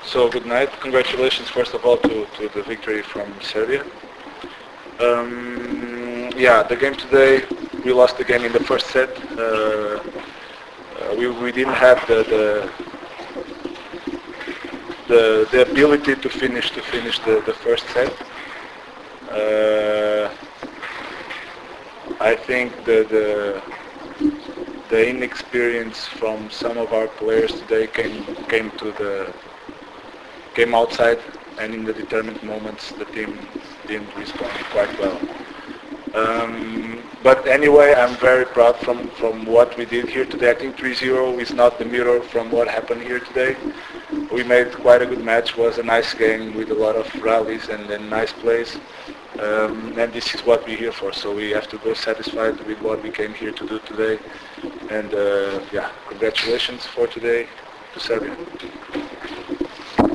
So good night. Congratulations, first of all, to the victory from Serbia. Yeah, the game today, we lost the game in the first set. We didn't have the ability to finish the first set. I think the inexperience from some of our players today came outside, and in the determined moments the team didn't respond quite well. But anyway, I'm very proud from what we did here today. I think 3-0 is not the mirror from what happened here today. We made quite a good match. It was a nice game with a lot of rallies and nice plays. And this is what we're here for. So we have to go satisfied with what we came here to do today. And yeah, congratulations for today to Serbia.